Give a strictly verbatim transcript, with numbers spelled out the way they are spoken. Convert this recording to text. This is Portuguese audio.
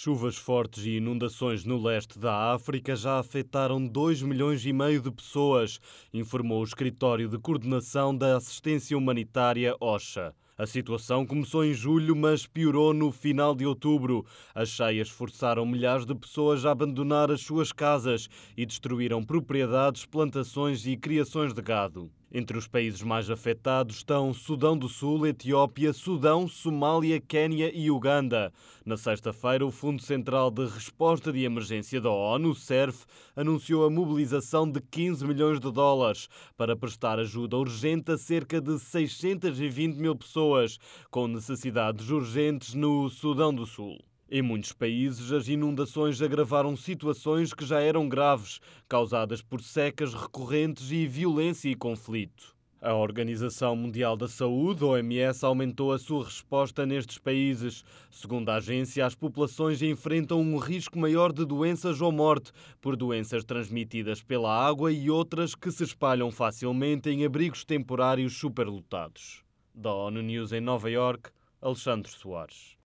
Chuvas fortes e inundações no leste da África já afetaram dois milhões e meio de pessoas, informou o Escritório de Coordenação da Assistência Humanitária OCHA. A situação começou em julho, mas piorou no final de outubro. As cheias forçaram milhares de pessoas a abandonar as suas casas e destruíram propriedades, plantações e criações de gado. Entre os países mais afetados estão Sudão do Sul, Etiópia, Sudão, Somália, Quénia e Uganda. Na sexta-feira, o Fundo Central de Resposta de Emergência da ONU, CERF, anunciou a mobilização de quinze milhões de dólares para prestar ajuda urgente a cerca de seiscentas e vinte mil pessoas com necessidades urgentes no Sudão do Sul. Em muitos países, as inundações agravaram situações que já eram graves, causadas por secas recorrentes e violência e conflito. A Organização Mundial da Saúde, O M S, aumentou a sua resposta nestes países. Segundo a agência, as populações enfrentam um risco maior de doenças ou morte por doenças transmitidas pela água e outras que se espalham facilmente em abrigos temporários superlotados. Da ONU News em Nova Iorque, Alexandre Soares.